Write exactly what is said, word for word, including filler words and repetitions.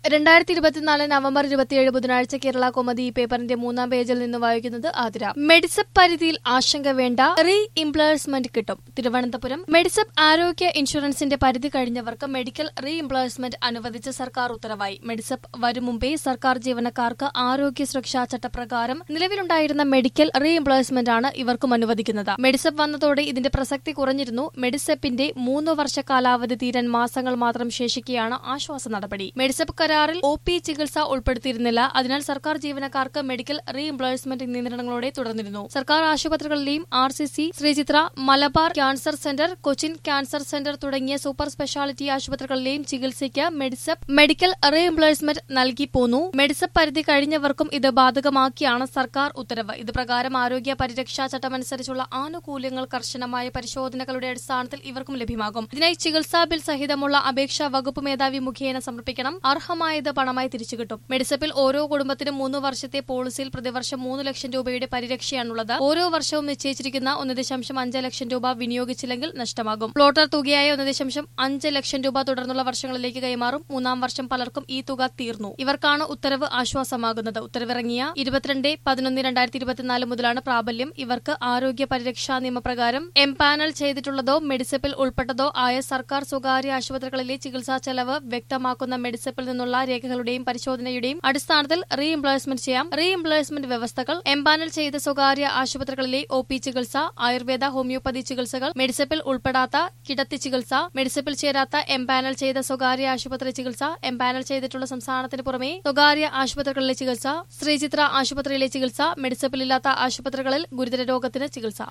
രണ്ടായിരത്തി ഇരുപത്തിനാല് നവംബർ ഇരുപത്തിയേഴ് ബുധനാഴ്ച കേരള കോമതി ഈ പേപ്പറിന്റെ മൂന്നാം പേജിൽ നിന്ന് വായിക്കുന്നത് ആതിര. മെഡിസെപ്പ് പരിധിയിൽ ആശങ്ക വേണ്ട, റീ ഇംപ്ലേഴ്സ്മെന്റ് കിട്ടും. തിരുവനന്തപുരം. മെഡിസെപ്പ് ആരോഗ്യ ഇൻഷുറൻസിന്റെ പരിധി കഴിഞ്ഞവർക്ക് മെഡിക്കൽ റീ ഇംപ്ലേഴ്സ്മെന്റ് അനുവദിച്ച സർക്കാർ ഉത്തരവായി. മെഡിസെപ്പ് വരും മുമ്പേ സർക്കാർ ജീവനക്കാർക്ക് ആരോഗ്യ സുരക്ഷാ ചട്ടപ്രകാരം നിലവിലുണ്ടായിരുന്ന മെഡിക്കൽ റീ ഇംപ്ലേഴ്സ്മെന്റ് ആണ് ഇവർക്കും അനുവദിക്കുന്നത്. മെഡിസെപ്പ് വന്നതോടെ ഇതിന്റെ പ്രസക്തി കുറഞ്ഞിരുന്നു. മെഡിസെപ്പിന്റെ മൂന്ന് വർഷ കാലാവധി തീരാൻ മാസങ്ങൾ മാത്രം ശേഷിക്കെയാണ് ആശ്വാസ നടപടി. മെഡിസെപ്പ് കരാറിൽ ഒ പി ചികിത്സ ഉൾപ്പെടുത്തിയിരുന്നില്ല. അതിനാൽ സർക്കാർ ജീവനക്കാർക്ക് മെഡിക്കൽ റീ ഇംപ്ലേഴ്സ്മെന്റ് നിയന്ത്രണങ്ങളോടെ തുടർന്നിരുന്നു. സർക്കാർ ആശുപത്രികളിലെയും R C C, Sree Chitra, Malabar cancer centre, Cochin cancer centre തുടങ്ങിയ സൂപ്പർ സ്പെഷ്യാലിറ്റി ആശുപത്രികളിലെയും ചികിത്സയ്ക്ക് മെഡിസെപ്പ് മെഡിക്കൽ റീ ഇംപ്ലേഴ്സ്മെന്റ് നൽകി പോന്നു. മെഡിസെപ്പ് പരിധി കഴിഞ്ഞവർക്കും ഇത് ബാധകമാക്കിയാണ് സർക്കാർ ഉത്തരവ്. ഇത് പ്രകാരം ആരോഗ്യ പരിരക്ഷാ ചട്ടമനുസരിച്ചുള്ള ആനുകൂല്യങ്ങൾ കർശനമായ പരിശോധനകളുടെ അടിസ്ഥാനത്തിൽ ഇവർക്കും ലഭ്യമാകും. ഇതിനായി ചികിത്സാ ബിൽ സഹിതമുള്ള അപേക്ഷ വകുപ്പ് മേധാവി മുഖേന സമർപ്പിക്കണം. അർഹമായത് പണമായി തിരിച്ചു കിട്ടും. മെഡിസെപ്പിൽ ഓരോ കുടുംബത്തിനും മൂന്ന് വർഷത്തെ പോളിസിയിൽ പ്രതിവർഷം മൂന്ന് ലക്ഷം രൂപയുടെ പരിരക്ഷയാണുള്ളത്. ഓരോ വർഷവും നിശ്ചയിച്ചിരിക്കുന്ന ഒന്ന് ദശാംശം അഞ്ച് ലക്ഷം രൂപ വിനിയോഗിച്ചില്ലെങ്കിൽ നഷ്ടമാകും. പ്ലോട്ടർ തുകയായ ഒന്ന് ദശാംശം അഞ്ച് ലക്ഷം രൂപ തുടർന്നുള്ള വർഷങ്ങളിലേക്ക് കൈമാറും. മൂന്നാം വർഷം പലർക്കും ഈ തുക തീർന്നു. ഇവർക്കാണ് ഉത്തരവ് ആശ്വാസമാകുന്നത്. ഉത്തരവിറങ്ങിയ ഇരുപത്തിരണ്ട് പതിനൊന്ന് രണ്ടായിരത്തി ഇരുപത്തിനാല് മുതലാണ് പ്രാബല്യം. ഇവർക്ക് ആരോഗ്യ പരിരക്ഷാ നിയമപ്രകാരം എംപാനൽ ചെയ്തിട്ടുള്ളതോ മെഡിസെപ്പിൽ ഉൾപ്പെട്ടതോ ആയ സർക്കാർ സ്വകാര്യ ആശുപത്രികളിലെ ചികിത്സാ ചെലവ് വ്യക്തമാക്കുന്ന മെഡിസെപ്പിൽ നിന്നുള്ള രേഖകളുടെയും പരിശോധനയുടെയും അടിസ്ഥാനത്തിൽ റീ ഇംപ്ലേഴ്സ്മെന്റ് ചെയ്യാം. റീ ഇംപ്ലേഴ്സ്മെന്റ് വ്യവസ്ഥകൾ: എംപാനൽ ചെയ്ത സ്വകാര്യ ആശുപത്രികളിലെ ഒ പി ചികിത്സ, ആയുർവേദ, ഹോമിയോപ്പതി ചികിത്സകൾ, മെഡിസെപ്പിൽ ഉൾപ്പെടാത്ത കിടത്തി ചികിത്സ, മെഡിസെപ്പിൽ ചേരാത്ത എംപാനൽ ചെയ്ത സ്വകാര്യ ആശുപത്രി ചികിത്സ, എംപാനൽ ചെയ്തിട്ടുള്ള സംസ്ഥാനത്തിന് പുറമെ സ്വകാര്യ ആശുപത്രികളിലെ ചികിത്സ, ശ്രീചിത്ര ആശുപത്രിയിലെ ചികിത്സ, മെഡിസെപ്പിലില്ലാത്ത ആശുപത്രികളിൽ ഗുരുതര രോഗത്തിന് ചികിത്സ.